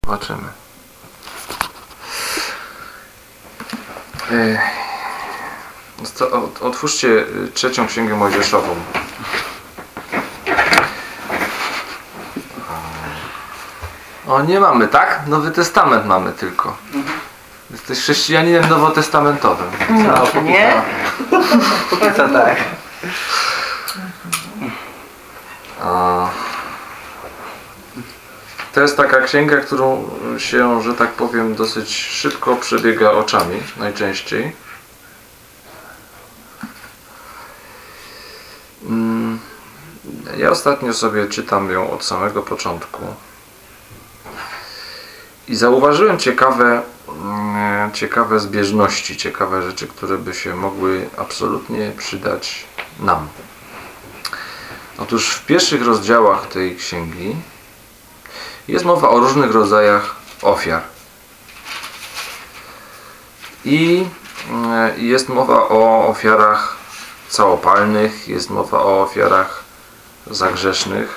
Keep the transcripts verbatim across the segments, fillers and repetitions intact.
Zobaczymy. Otwórzcie trzecią Księgę Mojżeszową. O, nie mamy, tak? Nowy Testament mamy tylko. Jesteś chrześcijaninem nowotestamentowym. No, nie? To tak. A... To jest taka księga, którą się, że tak powiem, dosyć szybko przebiega oczami, najczęściej. Ja ostatnio sobie czytam ją od samego początku i zauważyłem ciekawe, ciekawe zbieżności, ciekawe rzeczy, które by się mogły absolutnie przydać nam. Otóż w pierwszych rozdziałach tej księgi jest mowa o różnych rodzajach ofiar. I jest mowa o ofiarach całopalnych, jest mowa o ofiarach zagrzesznych.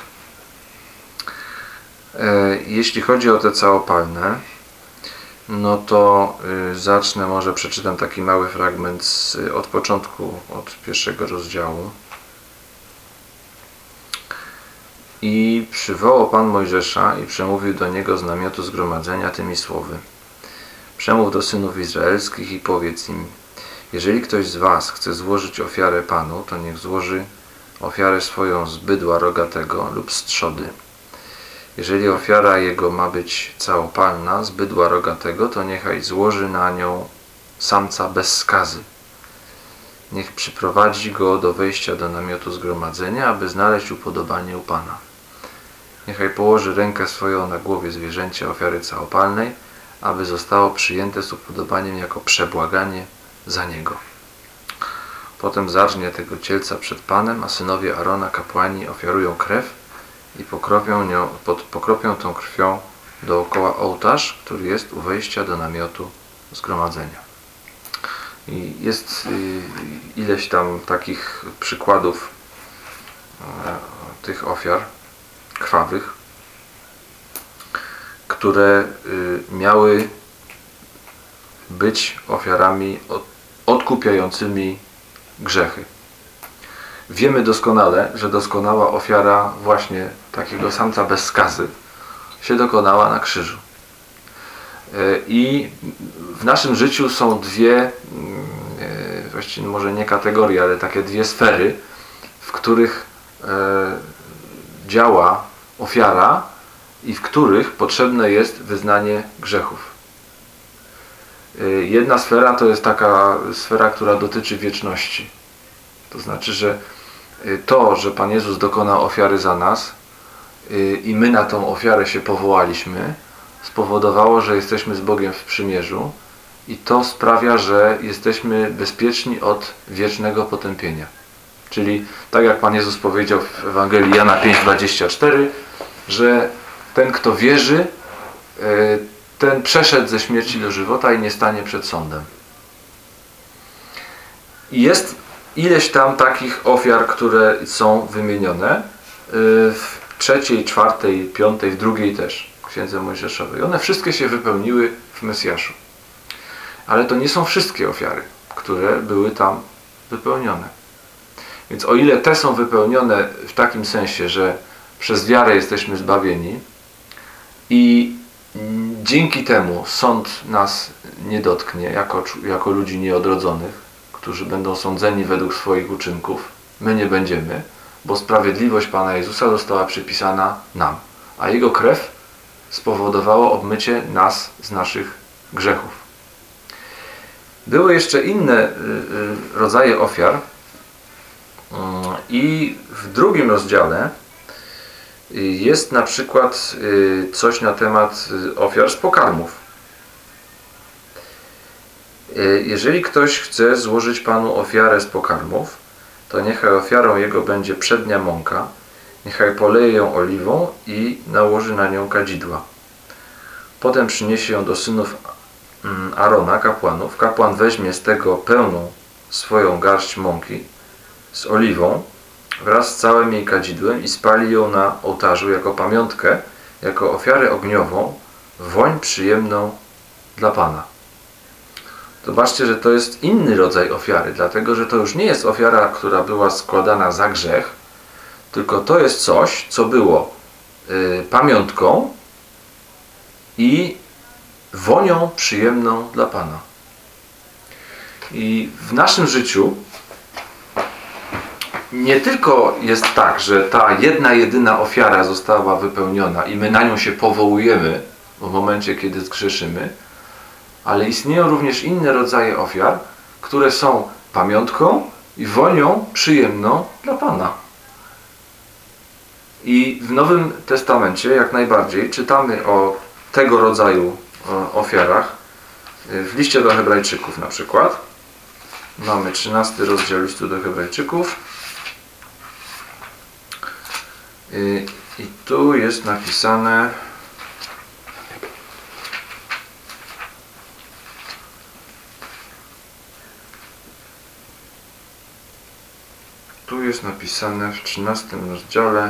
Jeśli chodzi o te całopalne, no to zacznę, może przeczytam taki mały fragment z, od początku, od pierwszego rozdziału. I przywołał Pan Mojżesza i przemówił do niego z namiotu zgromadzenia tymi słowy. Przemów do synów izraelskich i powiedz im: jeżeli ktoś z was chce złożyć ofiarę Panu, to niech złoży ofiarę swoją z bydła rogatego lub z trzody. Jeżeli ofiara jego ma być całopalna z bydła rogatego, to niechaj złoży na nią samca bez skazy. Niech przyprowadzi go do wejścia do namiotu zgromadzenia, aby znaleźć upodobanie u Pana. Niechaj położy rękę swoją na głowie zwierzęcia ofiary całopalnej, aby zostało przyjęte z upodobaniem jako przebłaganie za niego. Potem zarżnie tego cielca przed Panem, a synowie Arona, kapłani, ofiarują krew i pokropią, nią, pod, pokropią tą krwią dookoła ołtarz, który jest u wejścia do namiotu zgromadzenia. I jest ileś tam takich przykładów tych ofiar krwawych, które miały być ofiarami odkupiającymi grzechy. Wiemy doskonale, że doskonała ofiara właśnie takiego samca bez skazy się dokonała na krzyżu. I w naszym życiu są dwie, właściwie może nie kategorie, ale takie dwie sfery, w których działa ofiara i w których potrzebne jest wyznanie grzechów. Jedna sfera to jest taka sfera, która dotyczy wieczności. To znaczy, że to, że Pan Jezus dokonał ofiary za nas i my na tą ofiarę się powołaliśmy, spowodowało, że jesteśmy z Bogiem w przymierzu i to sprawia, że jesteśmy bezpieczni od wiecznego potępienia. Czyli tak jak Pan Jezus powiedział w Ewangelii Jana pięć dwadzieścia cztery, że ten, kto wierzy, ten przeszedł ze śmierci do żywota i nie stanie przed sądem. I jest ileś tam takich ofiar, które są wymienione w trzeciej, czwartej, piątej, w drugiej też Księdze Mojżeszowej. One wszystkie się wypełniły w Mesjaszu. Ale to nie są wszystkie ofiary, które były tam wypełnione. Więc o ile te są wypełnione w takim sensie, że przez wiarę jesteśmy zbawieni i dzięki temu sąd nas nie dotknie jako, jako ludzi nieodrodzonych, którzy będą sądzeni według swoich uczynków, my nie będziemy, bo sprawiedliwość Pana Jezusa została przypisana nam, a Jego krew spowodowało obmycie nas z naszych grzechów. Były jeszcze inne rodzaje ofiar i w drugim rozdziale jest na przykład coś na temat ofiar z pokarmów. Jeżeli ktoś chce złożyć Panu ofiarę z pokarmów, to niechaj ofiarą jego będzie przednia mąka, niechaj poleje ją oliwą i nałoży na nią kadzidła. Potem przyniesie ją do synów Arona, kapłanów. Kapłan weźmie z tego pełną swoją garść mąki z oliwą wraz z całym jej kadzidłem i spali ją na ołtarzu jako pamiątkę, jako ofiarę ogniową woń przyjemną dla Pana. Zobaczcie, że to jest inny rodzaj ofiary, dlatego że to już nie jest ofiara, która była składana za grzech, tylko to jest coś, co było y, pamiątką i wonią przyjemną dla Pana. I w naszym życiu nie tylko jest tak, że ta jedna, jedyna ofiara została wypełniona i my na nią się powołujemy w momencie, kiedy zgrzeszymy, ale istnieją również inne rodzaje ofiar, które są pamiątką i wonią przyjemną dla Pana. I w Nowym Testamencie jak najbardziej czytamy o tego rodzaju ofiarach. W liście do Hebrajczyków na przykład. Mamy trzynasty rozdział listu do Hebrajczyków. I tu jest napisane tu jest napisane w trzynastym rozdziale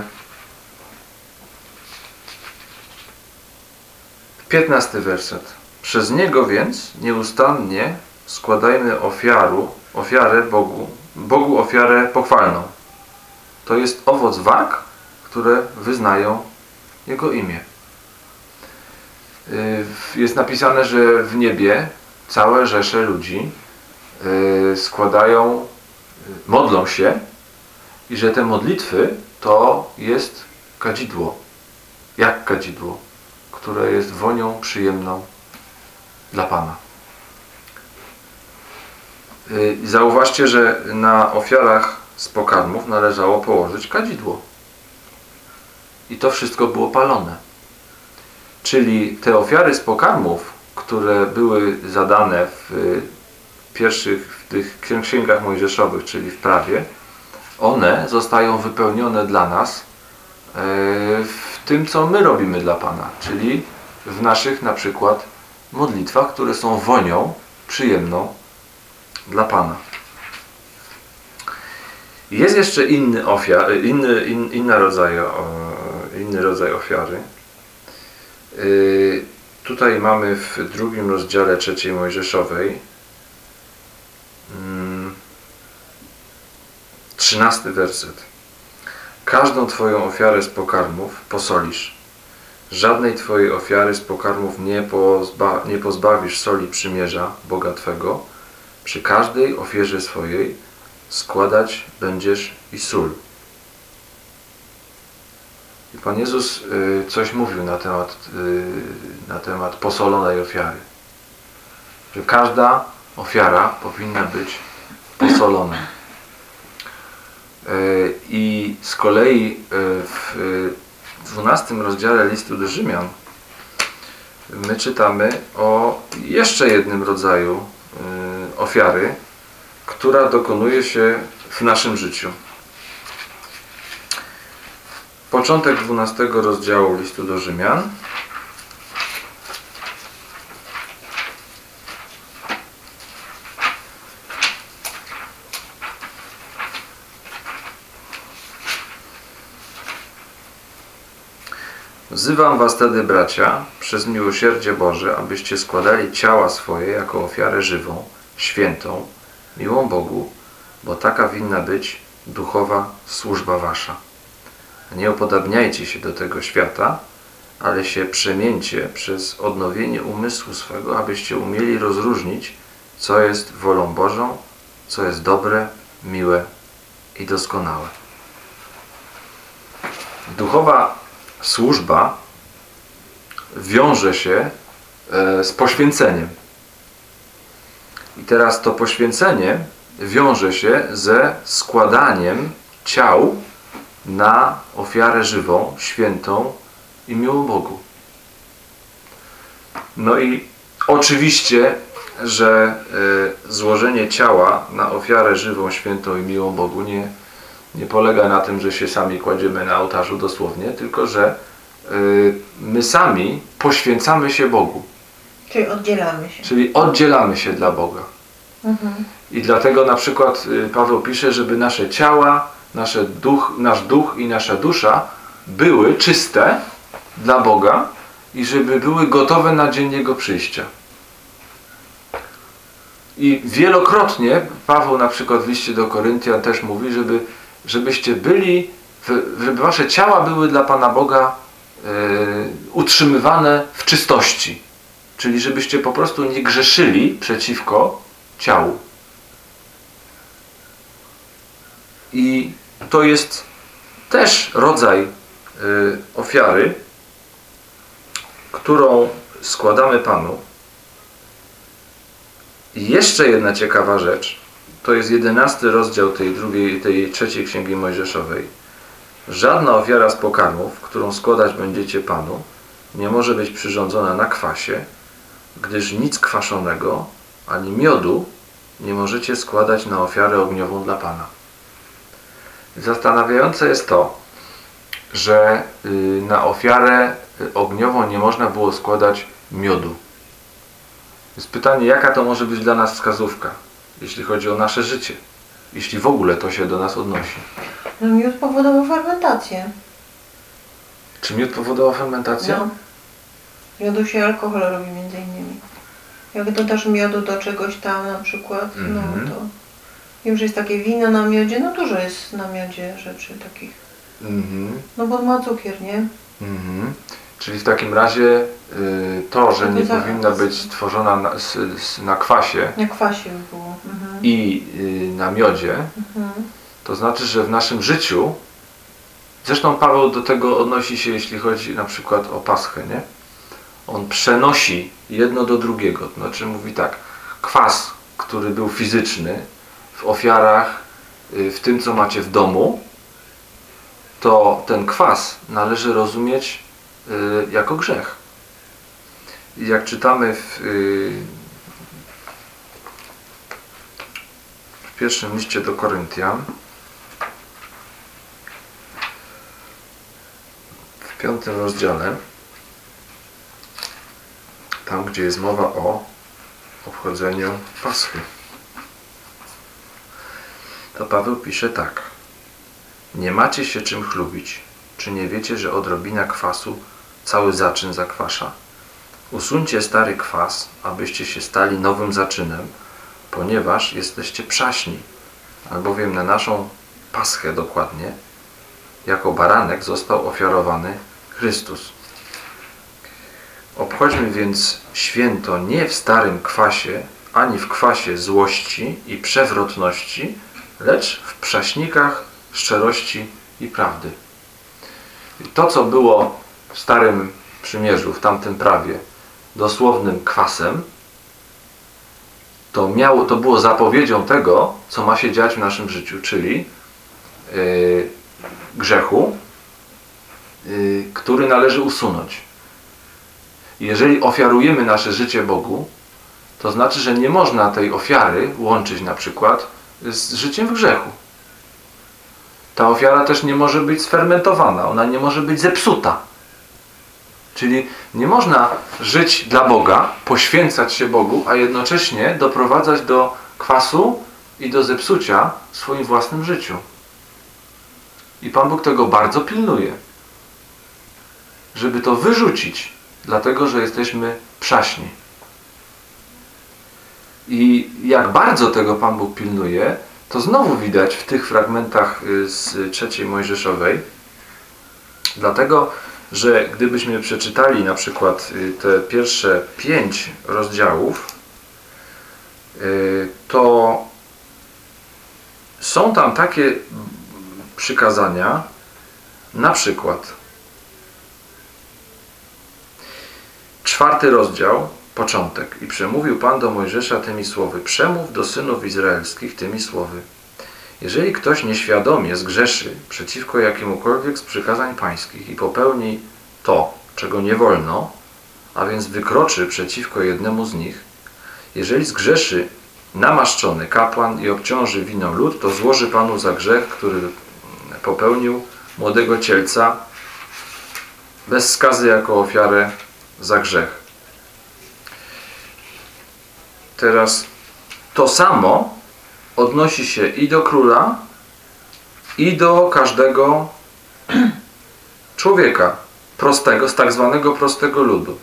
piętnasty werset. Przez Niego więc nieustannie składajmy ofiaru, ofiarę Bogu, Bogu ofiarę pochwalną. To jest owoc warg, które wyznają Jego imię. Jest napisane, że w niebie całe rzesze ludzi składają, modlą się i że te modlitwy to jest kadzidło. Jak kadzidło, które jest wonią przyjemną dla Pana. Zauważcie, że na ofiarach z pokarmów należało położyć kadzidło. I to wszystko było palone. Czyli te ofiary z pokarmów, które były zadane w pierwszych w tych księgach mojżeszowych, czyli w prawie, one zostają wypełnione dla nas w tym, co my robimy dla Pana, czyli w naszych na przykład modlitwach, które są wonią przyjemną dla Pana. Jest jeszcze inny, ofiar, inny, in, inna rodzaj, inny rodzaj ofiary. Yy, tutaj mamy w drugim rozdziale trzeciej Mojżeszowej yy, trzynasty werset. Każdą Twoją ofiarę z pokarmów posolisz. Żadnej Twojej ofiary z pokarmów nie, pozba nie pozbawisz soli przymierza Boga Twego. Przy każdej ofierze swojej składać będziesz i sól. I Pan Jezus y, coś mówił na temat, y, na temat posolonej ofiary. Że każda ofiara powinna być posolona. Y, I z kolei y, w dwunastym rozdziale listu do Rzymian my czytamy o jeszcze jednym rodzaju y, ofiary, która dokonuje się w naszym życiu. Początek dwunastego rozdziału listu do Rzymian. Wzywam was tedy, bracia, przez miłosierdzie Boże, abyście składali ciała swoje jako ofiarę żywą, świętą, miłą Bogu, bo taka winna być duchowa służba wasza. Nie upodabniajcie się do tego świata, ale się przemieńcie przez odnowienie umysłu swego, abyście umieli rozróżnić, co jest wolą Bożą, co jest dobre, miłe i doskonałe. Duchowa służba wiąże się z poświęceniem. I teraz to poświęcenie wiąże się ze składaniem ciał na ofiarę żywą, świętą i miłą Bogu. No i oczywiście, że y, złożenie ciała na ofiarę żywą, świętą i miłą Bogu nie, nie polega na tym, że się sami kładziemy na ołtarzu dosłownie, tylko że y, my sami poświęcamy się Bogu. Czyli oddzielamy się. Czyli oddzielamy się dla Boga. Mhm. I dlatego na przykład Paweł pisze, żeby nasze ciała, nasze duch, nasz duch i nasza dusza były czyste dla Boga i żeby były gotowe na dzień Jego przyjścia. I wielokrotnie Paweł na przykład w liście do Koryntian też mówi, żeby, żebyście byli, żeby wasze ciała były dla Pana Boga yy, utrzymywane w czystości. Czyli żebyście po prostu nie grzeszyli przeciwko ciału. I to jest też rodzaj y, ofiary, którą składamy Panu. I jeszcze jedna ciekawa rzecz, to jest jedenasty rozdział tej drugiej, tej trzeciej Księgi Mojżeszowej. Żadna ofiara z pokarmów, którą składać będziecie Panu, nie może być przyrządzona na kwasie, gdyż nic kwaszonego, ani miodu nie możecie składać na ofiarę ogniową dla Pana. Zastanawiające jest to, że na ofiarę ogniową nie można było składać miodu. Jest pytanie, jaka to może być dla nas wskazówka, jeśli chodzi o nasze życie, jeśli w ogóle to się do nas odnosi. No miód powodował fermentację. Czy miód powodował fermentację? No. Miodu się alkohol robi między innymi. Jak dodasz miodu do czegoś tam na przykład, mm-hmm. no to wiem, że jest takie wino na miodzie, no dużo jest na miodzie rzeczy takich. Mm-hmm. No bo ma cukier, nie? Mm-hmm. Czyli w takim razie y, to, że nie powinna być tworzona na, s, s, na kwasie, na kwasie by było. Mhm. i y, na miodzie, mhm. to znaczy, że w naszym życiu, zresztą Paweł do tego odnosi się, jeśli chodzi na przykład o Paschę, nie? On przenosi jedno do drugiego, to znaczy mówi tak, kwas, który był fizyczny w ofiarach, y, w tym co macie w domu, to ten kwas należy rozumieć y, jako grzech. I jak czytamy w, y, w pierwszym liście do Koryntian, w piątym rozdziale, tam gdzie jest mowa o obchodzeniu Paschy, to Paweł pisze tak: nie macie się czym chlubić. Czy nie wiecie, że odrobina kwasu cały zaczyn zakwasza? Usuńcie stary kwas, abyście się stali nowym zaczynem, ponieważ jesteście przaśni, albowiem na naszą Paschę dokładnie, jako baranek został ofiarowany Chrystus. Obchodźmy więc święto nie w starym kwasie, ani w kwasie złości i przewrotności, lecz w przaśnikach szczerości i prawdy. I to, co było w Starym Przymierzu, w tamtym prawie, dosłownym kwasem, to, miało, to było zapowiedzią tego, co ma się dziać w naszym życiu, czyli yy, grzechu, yy, który należy usunąć. I jeżeli ofiarujemy nasze życie Bogu, to znaczy, że nie można tej ofiary łączyć na przykład z życiem w grzechu. Ta ofiara też nie może być sfermentowana, ona nie może być zepsuta. Czyli nie można żyć dla Boga, poświęcać się Bogu, a jednocześnie doprowadzać do kwasu i do zepsucia w swoim własnym życiu. I Pan Bóg tego bardzo pilnuje, żeby to wyrzucić, dlatego że jesteśmy przaśni. I jak bardzo tego Pan Bóg pilnuje, to znowu widać w tych fragmentach z trzeciej Mojżeszowej, dlatego, że gdybyśmy przeczytali na przykład te pierwsze pięć rozdziałów, to są tam takie przykazania, na przykład czwarty rozdział, początek. I przemówił Pan do Mojżesza tymi słowy: przemów do synów izraelskich tymi słowy: jeżeli ktoś nieświadomie zgrzeszy przeciwko jakiemukolwiek z przykazań pańskich i popełni to, czego nie wolno, a więc wykroczy przeciwko jednemu z nich, jeżeli zgrzeszy namaszczony kapłan i obciąży winą lud, to złoży Panu za grzech, który popełnił, młodego cielca bez skazy jako ofiarę za grzech. Teraz to samo odnosi się i do króla, i do każdego człowieka. prostego, z tak zwanego prostego ludu.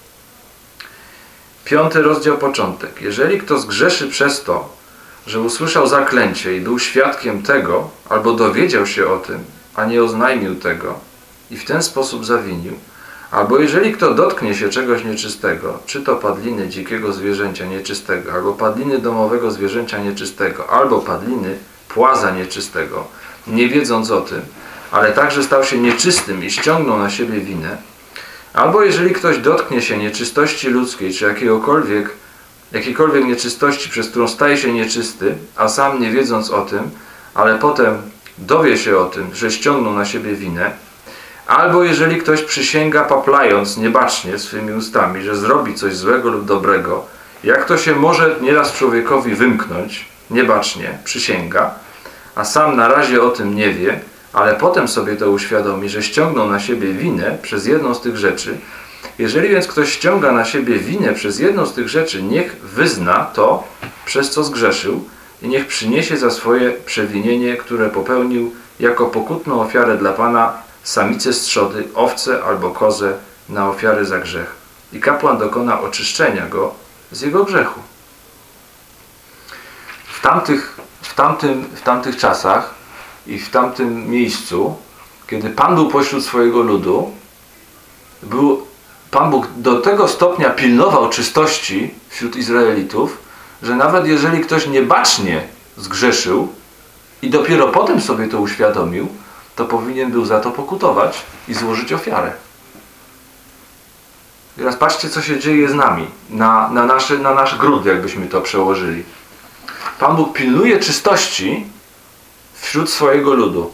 Piąty rozdział, początek. Jeżeli kto zgrzeszy przez to, że usłyszał zaklęcie i był świadkiem tego, albo dowiedział się o tym, a nie oznajmił tego i w ten sposób zawinił, albo jeżeli kto dotknie się czegoś nieczystego, czy to padliny dzikiego zwierzęcia nieczystego, albo padliny domowego zwierzęcia nieczystego, albo padliny płaza nieczystego, nie wiedząc o tym, ale także stał się nieczystym i ściągnął na siebie winę, albo jeżeli ktoś dotknie się nieczystości ludzkiej, czy jakiegokolwiek, jakiejkolwiek nieczystości, przez którą staje się nieczysty, a sam nie wiedząc o tym, ale potem dowie się o tym, że ściągnął na siebie winę, albo jeżeli ktoś przysięga paplając niebacznie swymi ustami, że zrobi coś złego lub dobrego, jak to się może nieraz człowiekowi wymknąć, niebacznie, przysięga, a sam na razie o tym nie wie, ale potem sobie to uświadomi, że ściągnął na siebie winę przez jedną z tych rzeczy. Jeżeli więc ktoś ściąga na siebie winę przez jedną z tych rzeczy, niech wyzna to, przez co zgrzeszył i niech przyniesie za swoje przewinienie, które popełnił, jako pokutną ofiarę dla Pana samicę z trzody, owcę albo kozę na ofiarę za grzech. I kapłan dokona oczyszczenia go z jego grzechu. W tamtych, w tamtym, w tamtych czasach i w tamtym miejscu, kiedy Pan był pośród swojego ludu, był, Pan Bóg do tego stopnia pilnował czystości wśród Izraelitów, że nawet jeżeli ktoś niebacznie zgrzeszył i dopiero potem sobie to uświadomił, to powinien był za to pokutować i złożyć ofiarę. Teraz patrzcie, co się dzieje z nami, na, na, nasze, na nasz gród, jakbyśmy to przełożyli. Pan Bóg pilnuje czystości wśród swojego ludu.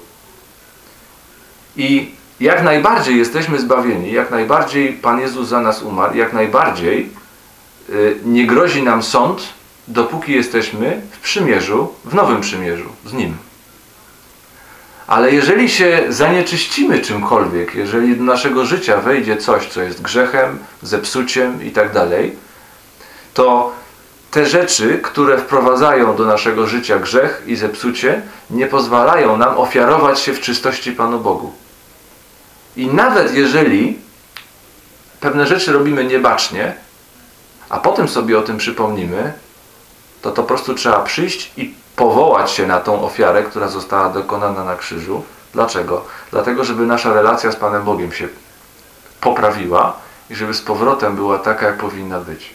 I jak najbardziej jesteśmy zbawieni, jak najbardziej Pan Jezus za nas umarł, jak najbardziej yy, nie grozi nam sąd, dopóki jesteśmy w przymierzu, w nowym przymierzu z Nim. Ale jeżeli się zanieczyścimy czymkolwiek, jeżeli do naszego życia wejdzie coś, co jest grzechem, zepsuciem i tak dalej, to te rzeczy, które wprowadzają do naszego życia grzech i zepsucie, nie pozwalają nam ofiarować się w czystości Panu Bogu. I nawet jeżeli pewne rzeczy robimy niebacznie, a potem sobie o tym przypomnimy, to to po prostu trzeba przyjść i powołać się na tą ofiarę, która została dokonana na krzyżu. Dlaczego? Dlatego, żeby nasza relacja z Panem Bogiem się poprawiła i żeby z powrotem była taka, jak powinna być.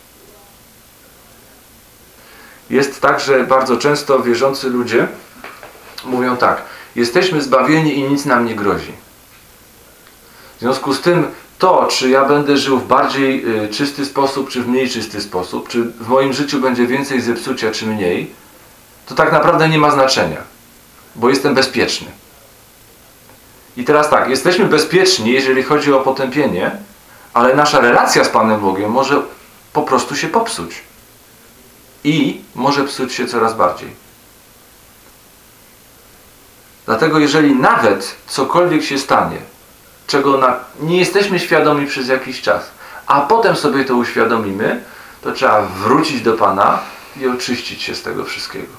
Jest tak, że bardzo często wierzący ludzie mówią tak: jesteśmy zbawieni i nic nam nie grozi. W związku z tym to, czy ja będę żył w bardziej y, czysty sposób, czy w mniej czysty sposób, czy w moim życiu będzie więcej zepsucia, czy mniej, to tak naprawdę nie ma znaczenia, bo jestem bezpieczny. I teraz tak, jesteśmy bezpieczni, jeżeli chodzi o potępienie, ale nasza relacja z Panem Bogiem może po prostu się popsuć. I może psuć się coraz bardziej. Dlatego jeżeli nawet cokolwiek się stanie, czego na, nie jesteśmy świadomi przez jakiś czas, a potem sobie to uświadomimy, to trzeba wrócić do Pana i oczyścić się z tego wszystkiego.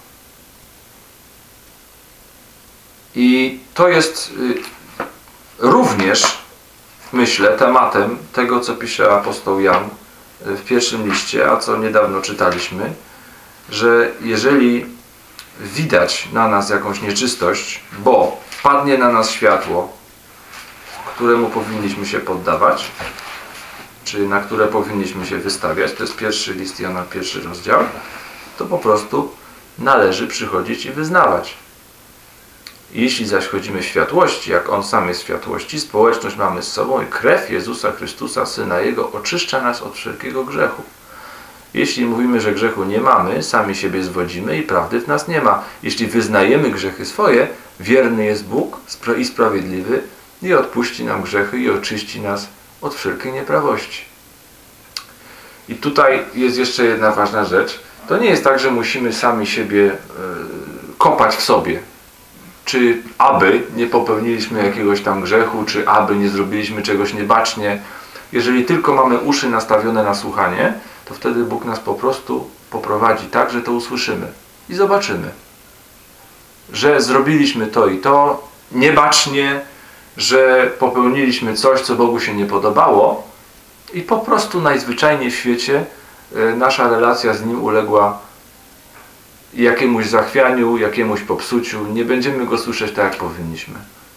I to jest y, również, myślę, tematem tego, co pisze apostoł Jan w pierwszym liście, a co niedawno czytaliśmy, że jeżeli widać na nas jakąś nieczystość, bo padnie na nas światło, któremu powinniśmy się poddawać, czy na które powinniśmy się wystawiać, to jest pierwszy list Jana, pierwszy rozdział, to po prostu należy przychodzić i wyznawać. Jeśli zaś chodzimy w światłości, jak On sam jest w światłości, społeczność mamy z sobą i krew Jezusa Chrystusa, Syna Jego, oczyszcza nas od wszelkiego grzechu. Jeśli mówimy, że grzechu nie mamy, sami siebie zwodzimy i prawdy w nas nie ma. Jeśli wyznajemy grzechy swoje, wierny jest Bóg i sprawiedliwy i odpuści nam grzechy i oczyści nas od wszelkiej nieprawości. I tutaj jest jeszcze jedna ważna rzecz. To nie jest tak, że musimy sami siebie yy, kopać w sobie. Czy aby nie popełniliśmy jakiegoś tam grzechu, czy aby nie zrobiliśmy czegoś niebacznie. Jeżeli tylko mamy uszy nastawione na słuchanie, to wtedy Bóg nas po prostu poprowadzi tak, że to usłyszymy i zobaczymy, że zrobiliśmy to i to niebacznie, że popełniliśmy coś, co Bogu się nie podobało i po prostu najzwyczajniej w świecie nasza relacja z Nim uległa jakiemuś zachwianiu, jakiemuś popsuciu. Nie będziemy Go słyszeć tak, jak powinniśmy.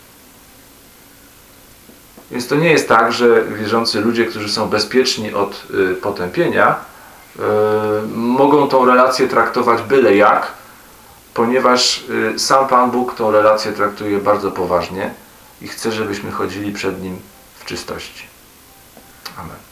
Więc to nie jest tak, że wierzący ludzie, którzy są bezpieczni od y, potępienia, y, mogą tą relację traktować byle jak, ponieważ y, sam Pan Bóg tą relację traktuje bardzo poważnie i chce, żebyśmy chodzili przed Nim w czystości. Amen.